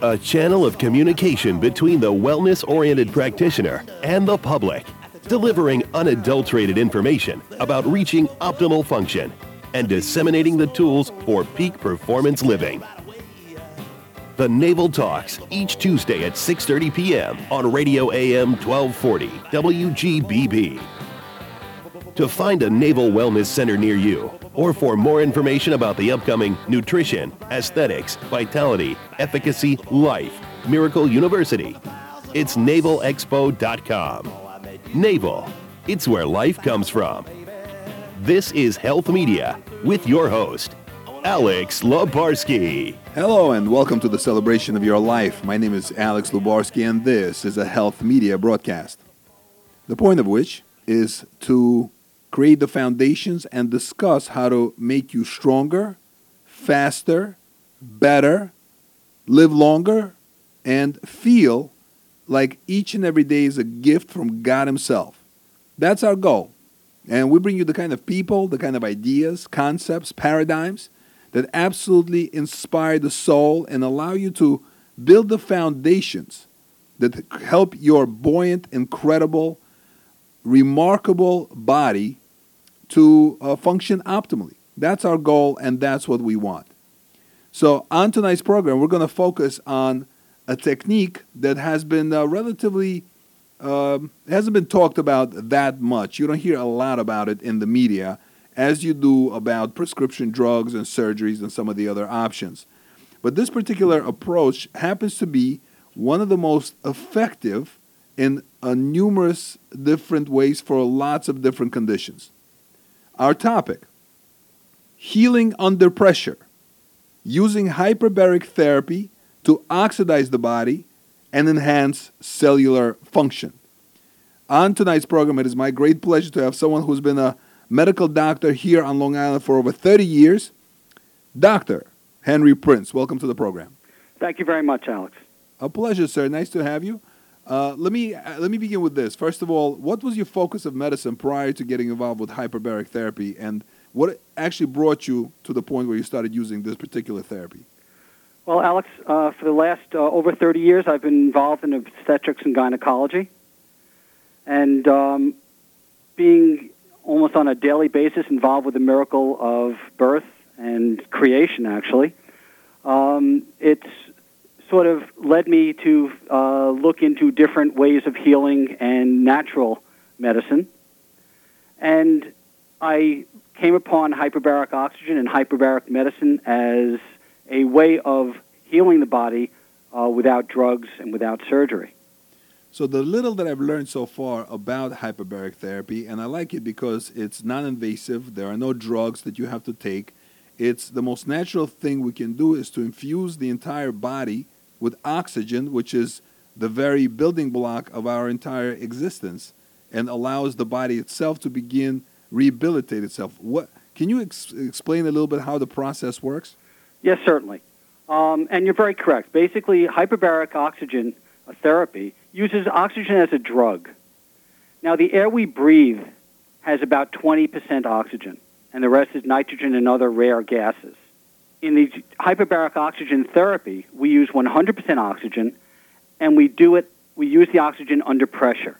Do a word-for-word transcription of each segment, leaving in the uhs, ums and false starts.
A channel of communication between the wellness-oriented practitioner and the public, delivering unadulterated information about reaching optimal function and disseminating the tools for peak performance living. The Naval Talks, each Tuesday at six thirty p.m. on Radio A M twelve forty W G B B. To find a Naval Wellness Center near you, or for more information about the upcoming Nutrition, Aesthetics, Vitality, Efficacy, Life, Miracle University, it's naval expo dot com. Naval, it's where life comes from. This is Health Media with your host, Alex Lubarsky. Hello and welcome to the celebration of your life. My name is Alex Lubarsky and this is a Health Media broadcast. The point of which is to create the foundations and discuss how to make you stronger, faster, better, live longer, and feel like each and every day is a gift from God Himself. That's our goal. And we bring you the kind of people, the kind of ideas, concepts, paradigms that absolutely inspire the soul and allow you to build the foundations that help your buoyant, incredible, remarkable body to uh, function optimally. That's our goal, and that's what we want. So on tonight's program, we're going to focus on a technique that has been uh, relatively, uh, hasn't been talked about that much. You don't hear a lot about it in the media as you do about prescription drugs and surgeries and some of the other options. But this particular approach happens to be one of the most effective in uh, numerous different ways for lots of different conditions. Our topic, healing under pressure, using hyperbaric therapy to oxidize the body and enhance cellular function. On tonight's program, it is my great pleasure to have someone who's been a medical doctor here on Long Island for over thirty years, Doctor Henry Prince. Welcome to the program. Thank you very much, Alex. A pleasure, sir. Nice to have you. Uh, let me uh, let me begin with this. First of all, what was your focus of medicine prior to getting involved with hyperbaric therapy, and what actually brought you to the point where you started using this particular therapy? Well, Alex, uh, for the last uh, over thirty years, I've been involved in obstetrics and gynecology, and um, being almost on a daily basis involved with the miracle of birth and creation, actually. Um, it's sort of led me to uh, look into different ways of healing and natural medicine. And I came upon hyperbaric oxygen and hyperbaric medicine as a way of healing the body uh, without drugs and without surgery. So the little that I've learned so far about hyperbaric therapy, and I like it because it's non-invasive, there are no drugs that you have to take. It's the most natural thing we can do is to infuse the entire body with oxygen, which is the very building block of our entire existence, and allows the body itself to begin rehabilitate itself. What can you ex- explain a little bit how the process works? Yes, certainly. Um, and you're very correct. Basically, hyperbaric oxygen therapy uses oxygen as a drug. Now, the air we breathe has about twenty percent oxygen, and the rest is nitrogen and other rare gases. In the hyperbaric oxygen therapy, we use one hundred percent oxygen, and we do it, we use the oxygen under pressure.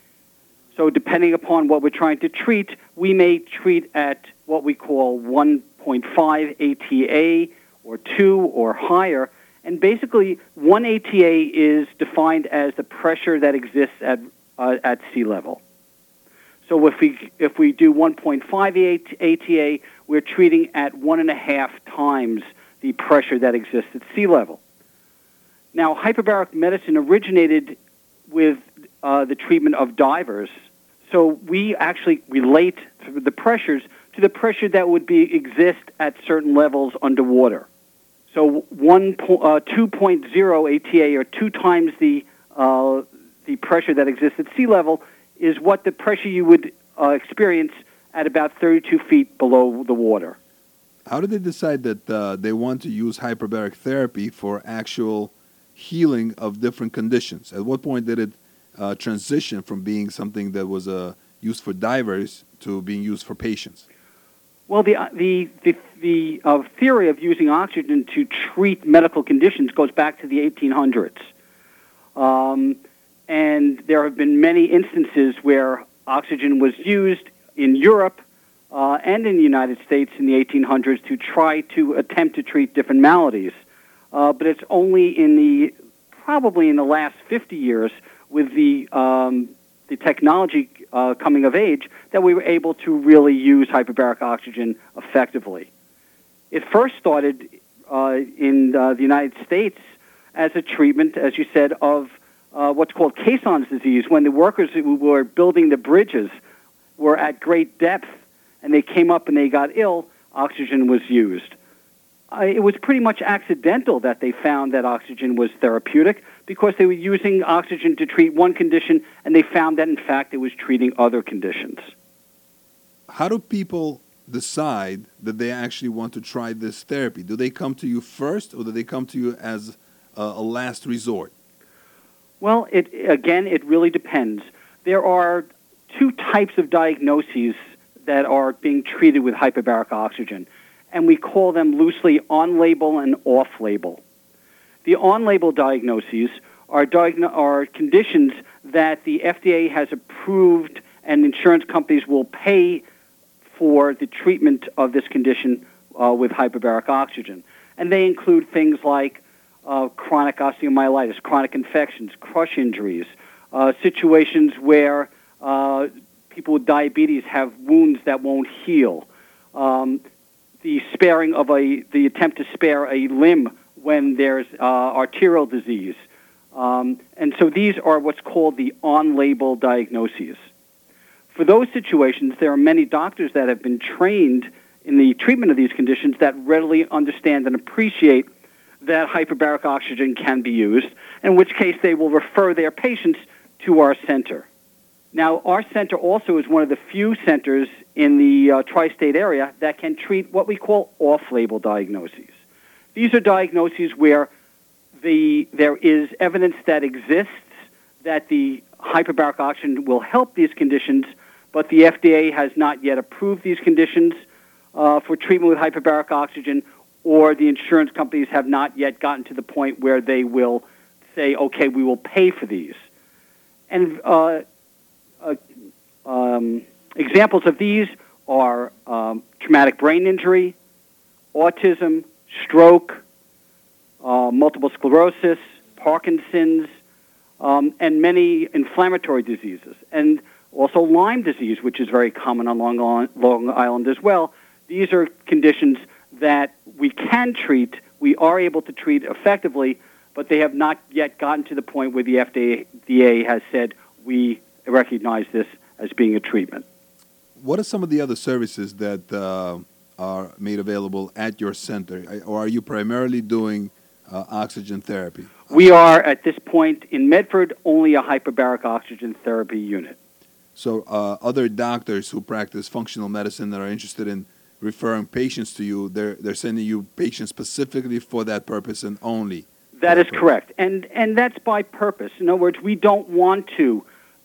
So depending upon what we're trying to treat, we may treat at what we call one point five A T A or two or higher. And basically, one A T A is defined as the pressure that exists at uh, at sea level. So if we if we do one point five A T A, we're treating at one and a half times the pressure that exists at sea level. Now, hyperbaric medicine originated with uh, the treatment of divers. So we actually relate the pressures to the pressure that would be exist at certain levels underwater. So one uh, two point oh A T A, or two times the uh, the pressure that exists at sea level, is what the pressure you would uh, experience at about thirty-two feet below the water. How did they decide that uh, they want to use hyperbaric therapy for actual healing of different conditions? At what point did it uh, transition from being something that was uh, used for divers to being used for patients? Well, the uh, the the, the uh, theory of using oxygen to treat medical conditions goes back to the eighteen hundreds, um, and there have been many instances where oxygen was used in Europe uh, and in the United States in the eighteen hundreds to try to attempt to treat different maladies. Uh, but it's only in the probably in the last fifty years, with the um, the technology uh, coming of age, that we were able to really use hyperbaric oxygen effectively. It first started uh, in uh, the United States as a treatment, as you said, of uh, what's called caisson's disease, when the workers who were building the bridges were at great depth and they came up and they got ill, oxygen was used. Uh, it was pretty much accidental that they found that oxygen was therapeutic, because they were using oxygen to treat one condition, and they found that, in fact, it was treating other conditions. How do people decide that they actually want to try this therapy? Do they come to you first, or do they come to you as a, a last resort? Well, it, again, it really depends. There are two types of diagnoses that are being treated with hyperbaric oxygen, and we call them loosely on-label and off-label. The on-label diagnoses are, diagno- are conditions that the F D A has approved and insurance companies will pay for the treatment of this condition uh, with hyperbaric oxygen. And they include things like uh, chronic osteomyelitis, chronic infections, crush injuries, uh, situations where uh, people with diabetes have wounds that won't heal, um, the sparing of a, the attempt to spare a limb when there's uh, arterial disease. Um, and so these are what's called the on-label diagnoses. For those situations, there are many doctors that have been trained in the treatment of these conditions that readily understand and appreciate that hyperbaric oxygen can be used, in which case they will refer their patients to our center. Now, our center also is one of the few centers in the uh, tri-state area that can treat what we call off-label diagnoses. These are diagnoses where the, there is evidence that exists that the hyperbaric oxygen will help these conditions, but the F D A has not yet approved these conditions uh, for treatment with hyperbaric oxygen, or the insurance companies have not yet gotten to the point where they will say, okay, we will pay for these. And uh, uh, um, examples of these are um, traumatic brain injury, autism, stroke, uh, multiple sclerosis, Parkinson's, um, and many inflammatory diseases, and also Lyme disease, which is very common on Long Island, Long Island as well. These are conditions that we can treat, we are able to treat effectively, but they have not yet gotten to the point where the F D A has said we recognize this as being a treatment. What are some of the other services that uh, are made available at your center, or are you primarily doing uh, oxygen therapy? We are, at this point in Medford, only a hyperbaric oxygen therapy unit. So uh, other doctors who practice functional medicine that are interested in referring patients to you, they're, they're sending you patients specifically for that purpose and only? That is correct. And, and that's by purpose. In other words, we don't want to,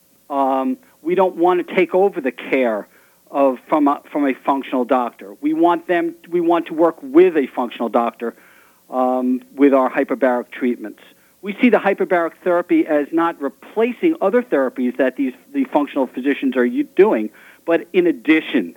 um, we don't want to take over the care of from a, from a functional doctor. We want them. We want to work with a functional doctor um, with our hyperbaric treatments. We see the hyperbaric therapy as not replacing other therapies that these the functional physicians are doing, but in addition.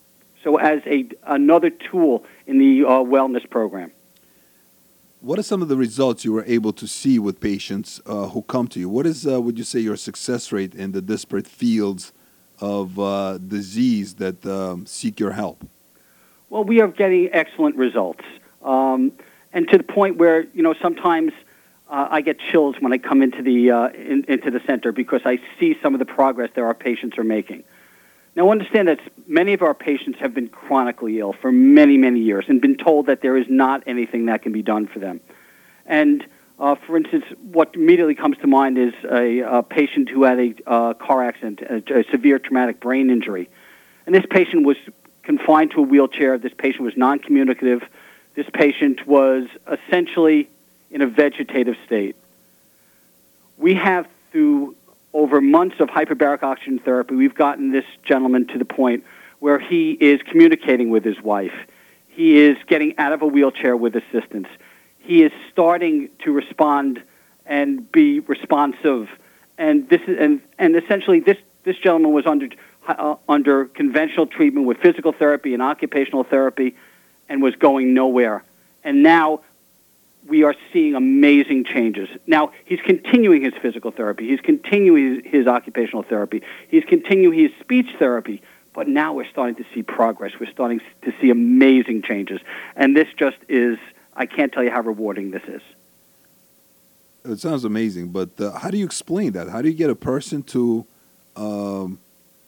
So as a another tool in the uh, wellness program. What are some of the results you were able to see with patients uh, who come to you? What is, uh, would you say, your success rate in the disparate fields of uh, disease that um, seek your help? Well, we are getting excellent results, um, and to the point where, you know, sometimes uh, I get chills when I come into the uh, in, into the center because I see some of the progress that our patients are making. Now, understand that many of our patients have been chronically ill for many, many years and been told that there is not anything that can be done for them. And, uh, for instance, what immediately comes to mind is a, a patient who had a uh, car accident, a, a severe traumatic brain injury. And this patient was confined to a wheelchair. This patient was non-communicative. This patient was essentially in a vegetative state. We have, through over months of hyperbaric oxygen therapy, we've gotten this gentleman to the point where he is communicating with his wife. He is getting out of a wheelchair with assistance. He is starting to respond and be responsive. And this is, and, and essentially this, this gentleman was under uh, under conventional treatment with physical therapy and occupational therapy and was going nowhere. And now we are seeing amazing changes. Now, he's continuing his physical therapy. He's continuing his, his occupational therapy. He's continuing his speech therapy. But now we're starting to see progress. We're starting to see amazing changes. And this just is, I can't tell you how rewarding this is. It sounds amazing, but uh, how do you explain that? How do you get a person to um,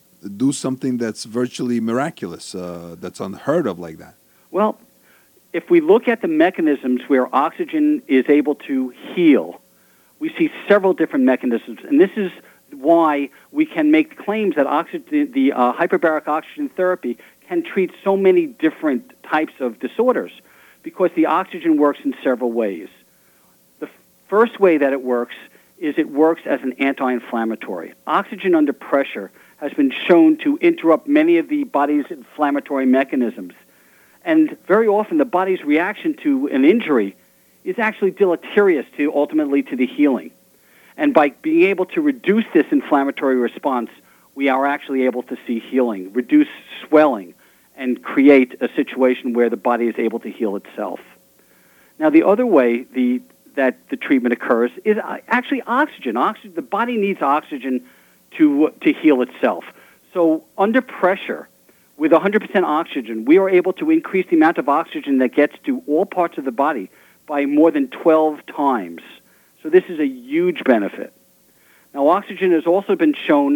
do something that's virtually miraculous, uh, that's unheard of like that? Well, if we look at the mechanisms where oxygen is able to heal, we see several different mechanisms. And this is why we can make claims that oxygen, the uh, hyperbaric oxygen therapy can treat so many different types of disorders, because the oxygen works in several ways. The first way that it works is it works as an anti-inflammatory. Oxygen under pressure has been shown to interrupt many of the body's inflammatory mechanisms. And very often the body's reaction to an injury is actually deleterious to ultimately to the healing. And by being able to reduce this inflammatory response, we are actually able to see healing, reduce swelling, and create a situation where the body is able to heal itself. Now, the other way the, that the treatment occurs is actually oxygen. Oxygen. The body needs oxygen to, to heal itself. So under pressure, with one hundred percent oxygen, we are able to increase the amount of oxygen that gets to all parts of the body by more than twelve times. So this is a huge benefit. Now, oxygen has also been shown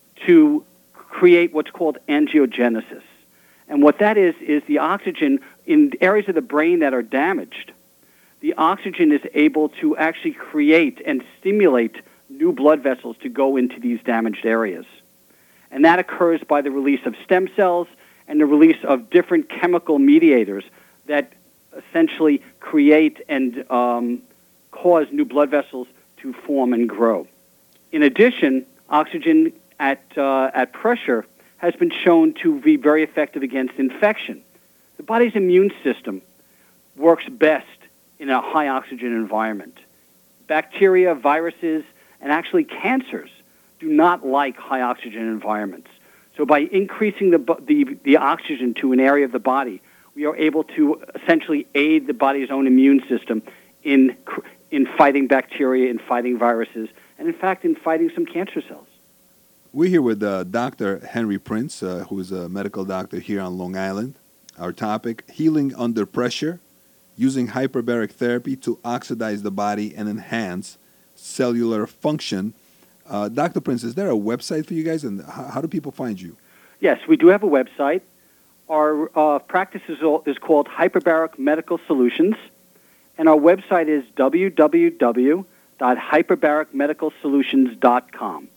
to create what's called angiogenesis. And what that is, is the oxygen in areas of the brain that are damaged, the oxygen is able to actually create and stimulate new blood vessels to go into these damaged areas. And that occurs by the release of stem cells and the release of different chemical mediators that essentially create and um, cause new blood vessels to form and grow. In addition, oxygen at, uh, at pressure has been shown to be very effective against infection. The body's immune system works best in a high oxygen environment. Bacteria, viruses, and actually cancers do not like high oxygen environments. So by increasing the, the, the oxygen to an area of the body, we are able to essentially aid the body's own immune system in, in fighting bacteria, in fighting viruses, and in fact in fighting some cancer cells. We're here with uh, Doctor Henry Prince, uh, who is a medical doctor here on Long Island. Our topic, healing under pressure, using hyperbaric therapy to oxidize the body and enhance cellular function. Uh, Doctor Prince, is there a website for you guys, and how, how do people find you? Yes, we do have a website. Our uh, practice is, is called Hyperbaric Medical Solutions, and our website is w w w dot hyperbaric medical solutions dot com.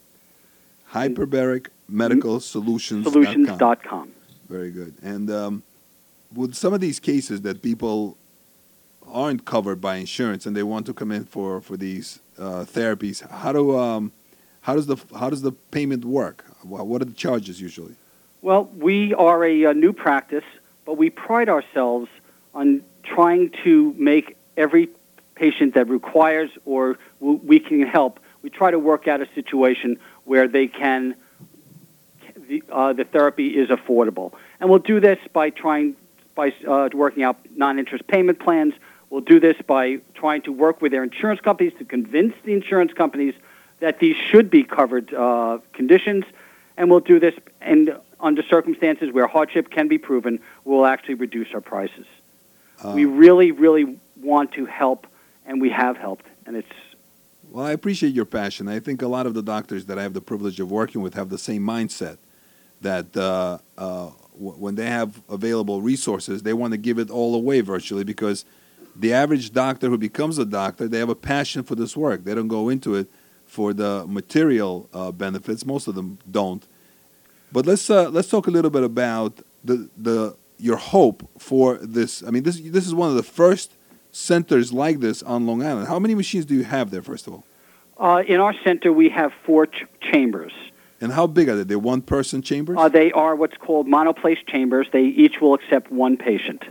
hyperbaric medical solutions dot com. Very good. And um, with some of these cases that people aren't covered by insurance and they want to come in for, for these uh, therapies, how do um, how does the how does the payment work? What are the charges usually? Well, we are a, a new practice, but we pride ourselves on trying to make every patient that requires or we can help, we try to work out a situation where they can, the, uh, the therapy is affordable. And we'll do this by trying, by uh, working out non-interest payment plans. We'll do this by trying to work with their insurance companies to convince the insurance companies that these should be covered uh, conditions. And we'll do this and under circumstances where hardship can be proven, we'll actually reduce our prices. Uh, we really, really want to help, and we have helped, and it's... Well, I appreciate your passion. I think a lot of the doctors that I have the privilege of working with have the same mindset, that uh, uh, w- when they have available resources, they want to give it all away virtually, because the average doctor who becomes a doctor, they have a passion for this work. They don't go into it for the material uh, benefits. Most of them don't. But let's uh, let's talk a little bit about the the your hope for this. I mean, this this is one of the first centers like this on Long Island. How many machines do you have there, first of all? Uh, in our center, we have four ch- chambers. And how big are they? They're one-person chambers? Uh, they are what's called monoplace chambers. They each will accept one patient.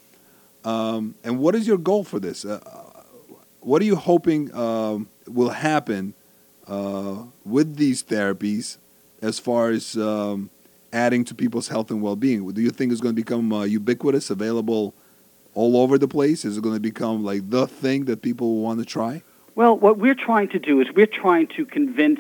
Um, and what is your goal for this? Uh, what are you hoping um, will happen uh, with these therapies as far as um, adding to people's health and well-being? Do you think it's going to become uh, ubiquitous, available all over the place? Is it going to become like the thing that people want to try? Well, what we're trying to do is we're trying to convince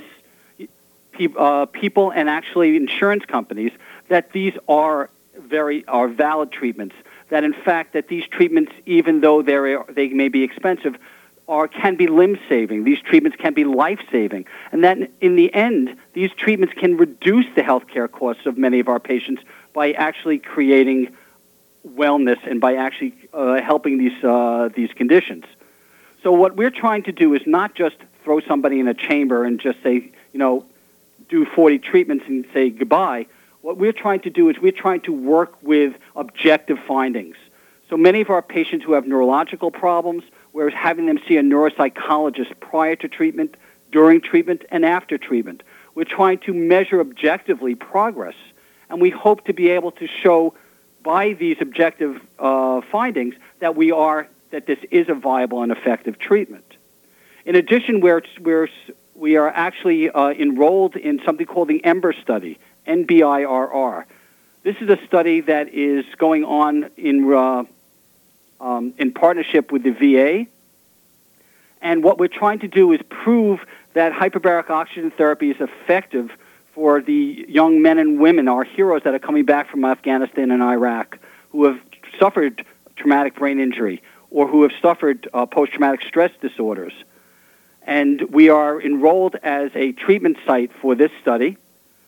pe- uh, people and actually insurance companies that these are very are valid treatments. That in fact that these treatments, even though they they may be expensive, are can be limb saving. These treatments can be life saving, and that in the end, these treatments can reduce the healthcare costs of many of our patients by actually creating wellness and by actually uh, helping these uh, these conditions. So what we're trying to do is not just throw somebody in a chamber and just say, you know, do forty treatments and say goodbye. What we're trying to do is we're trying to work with objective findings. So many of our patients who have neurological problems, we're having them see a neuropsychologist prior to treatment, during treatment, and after treatment. We're trying to measure objectively progress, and we hope to be able to show by these objective uh, findings that we are that this is a viable and effective treatment. In addition, we're, we're, we are actually uh, enrolled in something called the EMBER study, N B I R R. This is a study that is going on in, uh, um, in partnership with the V A, and what we're trying to do is prove that hyperbaric oxygen therapy is effective for the young men and women, our heroes that are coming back from Afghanistan and Iraq, who have suffered traumatic brain injury or who have suffered uh, post-traumatic stress disorders. And we are enrolled as a treatment site for this study.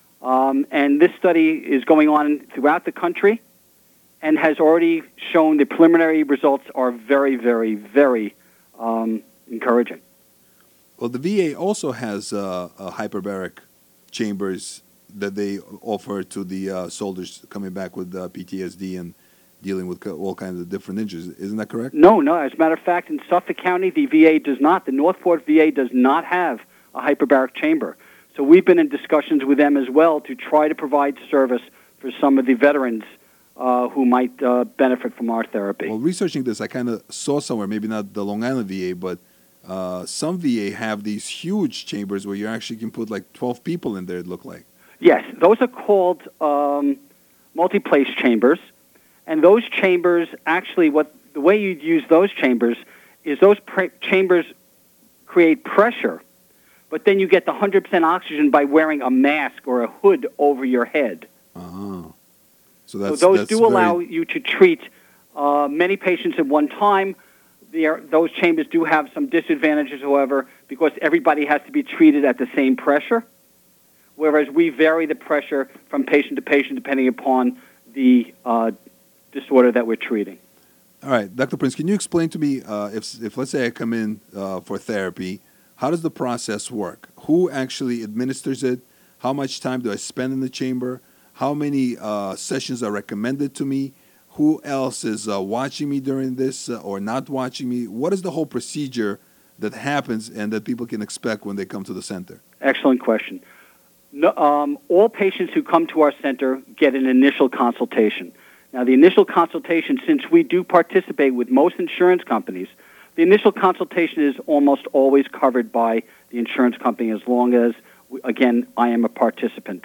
Um, and this study is going on throughout the country and has already shown the preliminary results are very, very, very um, encouraging. Well, the V A also has uh, a hyperbaric chambers that they offer to the uh, soldiers coming back with uh, P T S D and dealing with all kinds of different injuries. Isn't that correct? No, no. As a matter of fact, in Suffolk County, the V A does not. The Northport V A does not have a hyperbaric chamber. So we've been in discussions with them as well to try to provide service for some of the veterans uh, who might uh, benefit from our therapy. Well, researching this, I kind of saw somewhere, maybe not the Long Island V A, but uh, some V A have these huge chambers where you actually can put like twelve people in there, it looked like. Yes, those are called um, multi-place chambers. And those chambers, actually, what the way you'd use those chambers is those pre- chambers create pressure, but then you get the one hundred percent oxygen by wearing a mask or a hood over your head. Uh-huh. So, that's, so those that's do very... allow you to treat uh, many patients at one time. Are, those chambers do have some disadvantages, however, because everybody has to be treated at the same pressure, whereas we vary the pressure from patient to patient depending upon the uh, disorder that we're treating. All right, Doctor Prince, can you explain to me, uh, if, if let's say I come in uh, for therapy, how does the process work? Who actually administers it? How much time do I spend in the chamber? How many uh, sessions are recommended to me? Who else is uh, watching me during this uh, or not watching me? What is the whole procedure that happens and that people can expect when they come to the center? Excellent question. No, um, all patients who come to our center get an initial consultation. Now, the initial consultation, since we do participate with most insurance companies, the initial consultation is almost always covered by the insurance company as long as, again, I am a participant.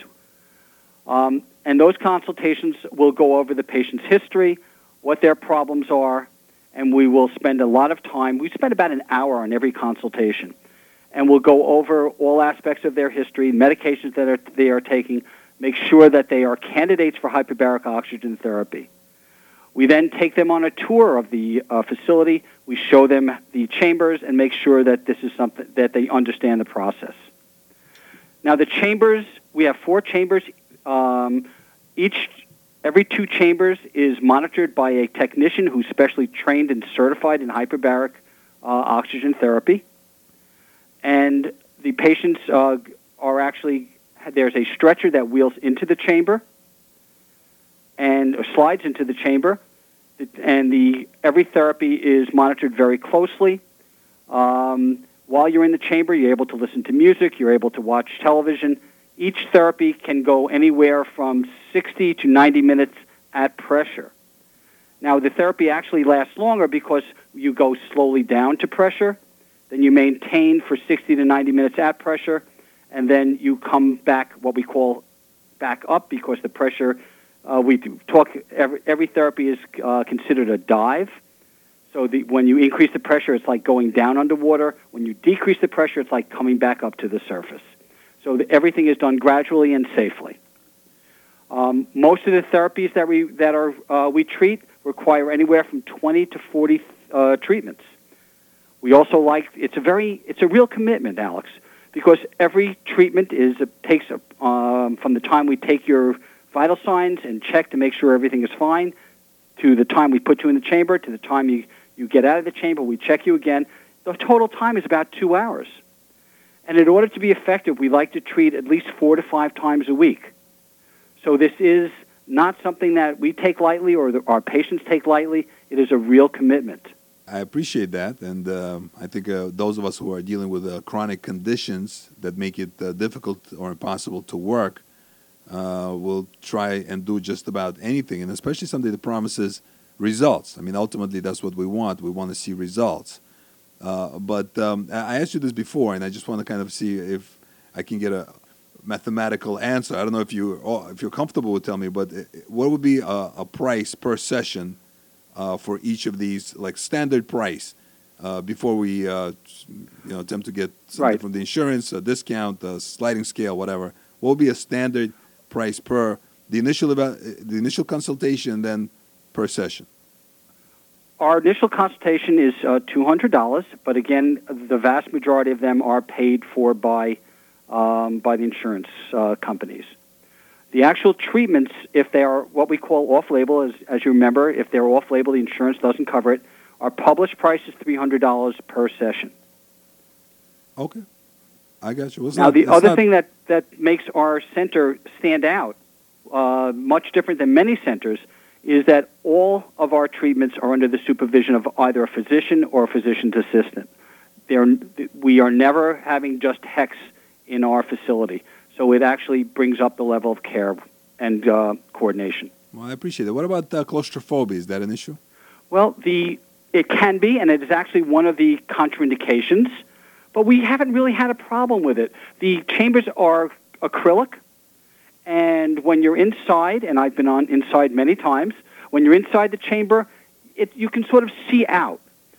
Um, and those consultations will go over the patient's history, what their problems are, and we will spend a lot of time. We spend about an hour on every consultation, and we'll go over all aspects of their history, medications that are, they are taking, make sure that they are candidates for hyperbaric oxygen therapy. We then take them on a tour of the uh, facility. We show them the chambers and make sure that this is something that they understand the process. Now, the chambers, we have four chambers. Um, each, every two chambers is monitored by a technician who's specially trained and certified in hyperbaric uh, oxygen therapy. And the patients uh, are actually, there's a stretcher that wheels into the chamber and slides into the chamber, and the every therapy is monitored very closely. Um, while you're in the chamber, you're able to listen to music, you're able to watch television, Each therapy can go anywhere from sixty to ninety minutes at pressure. Now, the therapy actually lasts longer because you go slowly down to pressure, then you maintain for sixty to ninety minutes at pressure, and then you come back, what we call back up, because the pressure, uh, we do talk, every, every therapy is uh, considered a dive. So the, when you increase the pressure, it's like going down underwater. When you decrease the pressure, it's like coming back up to the surface. So the, everything is done gradually and safely. Um, most of the therapies that we that are uh, we treat require anywhere from twenty to forty uh, treatments. We also like it's a very it's a real commitment, Alex, because every treatment is uh, takes a, um, from the time we take your vital signs and check to make sure everything is fine, to the time we put you in the chamber, to the time you, you get out of the chamber, we check you again. The total time is about two hours. And in order to be effective, we like to treat at least four to five times a week. So this is not something that we take lightly or the, our patients take lightly. It is a real commitment. I appreciate that, and um, I think uh, those of us who are dealing with uh, chronic conditions that make it uh, difficult or impossible to work uh, will try and do just about anything, and especially something that promises results. I mean, ultimately, that's what we want. We want to see results. Uh, but um, I asked you this before, and I just want to kind of see if I can get a mathematical answer. I don't know if you if you're comfortable with telling me, but what would be a, a price per session uh, for each of these, like standard price, uh, before we uh, you know attempt to get something right. from the insurance, a discount, a sliding scale, whatever? What would be a standard price per the initial about the initial consultation, then per session? Our initial consultation is uh, two hundred dollars, but again, the vast majority of them are paid for by um, by the insurance uh, companies. The actual treatments, if they are what we call off-label, as, as you remember, if they're off-label, the insurance doesn't cover it. Our published price is three hundred dollars per session. Okay, I got you. It's now, not, the other not... thing that, that makes our center stand out, uh, much different than many centers, is that all of our treatments are under the supervision of either a physician or a physician's assistant. They're, we are never having just hex in our facility, so it actually brings up the level of care and uh, coordination. Well, I appreciate it. What about uh, claustrophobia? Is that an issue? Well, the it can be, and it is actually one of the contraindications, but we haven't really had a problem with it. The chambers are acrylic, and when you're inside, and I've been on inside many times, when you're inside the chamber, it, you can sort of see out.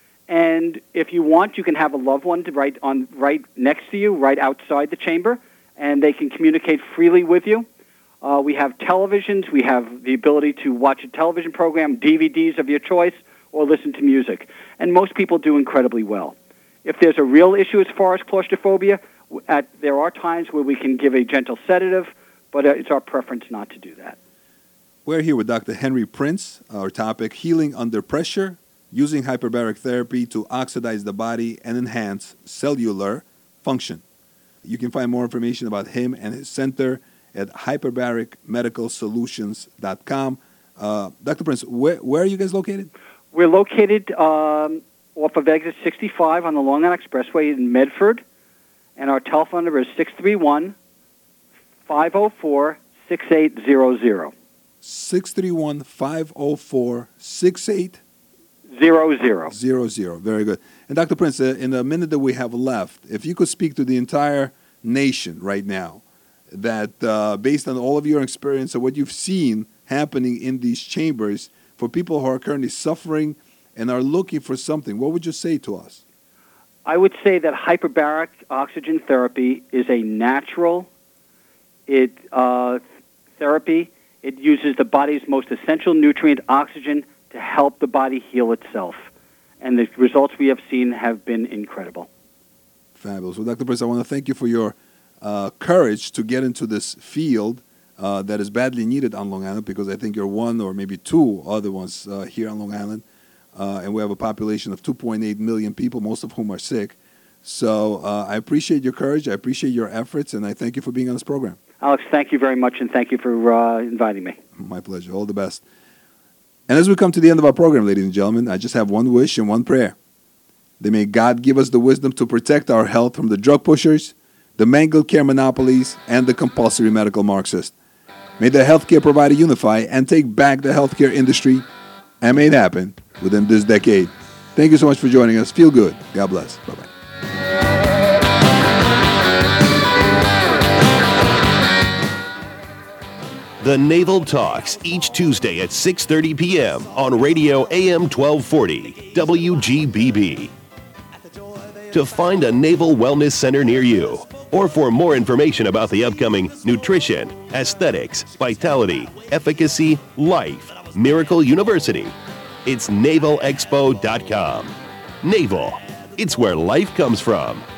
And if you want, you can have a loved one to right on right next to you, right outside the chamber, and they can communicate freely with you. Uh, we have televisions. We have the ability to watch a television program, D V Ds of your choice, or listen to music. And most people do incredibly well. If there's a real issue as far as claustrophobia, at, there are times where we can give a gentle sedative, but uh, it's our preference not to do that. We're here with Doctor Henry Prince. Our topic, healing under pressure, using hyperbaric therapy to oxidize the body and enhance cellular function. You can find more information about him and his center at hyperbaric medical solutions dot com. Uh, Doctor Prince, where, where are you guys located? We're located um, off of exit sixty-five on the Long Island Expressway in Medford, and our telephone number is six three one, five oh four, six eight zero zero. six three one, five oh four, six eight Zero, zero. Zero, zero. Very good. And Doctor Prince, uh, in the minute that we have left, if you could speak to the entire nation right now, that uh, based on all of your experience and what you've seen happening in these chambers for people who are currently suffering and are looking for something, what would you say to us? I would say that hyperbaric oxygen therapy is a natural it, uh, therapy. It uses the body's most essential nutrient, oxygen, to help the body heal itself. And the results we have seen have been incredible. Fabulous. Well, Doctor Prince, I want to thank you for your uh, courage to get into this field uh, that is badly needed on Long Island, because I think you're one or maybe two other ones uh, here on Long Island. Uh, and we have a population of two point eight million people, most of whom are sick. So uh, I appreciate your courage. I appreciate your efforts, and I thank you for being on this program. Alex, thank you very much, and thank you for uh, inviting me. My pleasure. All the best. And as we come to the end of our program, ladies and gentlemen, I just have one wish and one prayer. That may God give us the wisdom to protect our health from the drug pushers. the mangled care monopolies, and the compulsory medical Marxist. May the healthcare provider unify and take back the healthcare industry, and may it happen within this decade. Thank you so much for joining us. Feel good. God bless. Bye-bye. The Naval Talks, each Tuesday at six thirty p.m. on radio A M twelve forty, W G B B. To find a Naval Wellness Center near you, or for more information about the upcoming Nutrition, Aesthetics, Vitality, Efficacy, Life, Miracle University, it's naval expo dot com. Naval, it's where life comes from.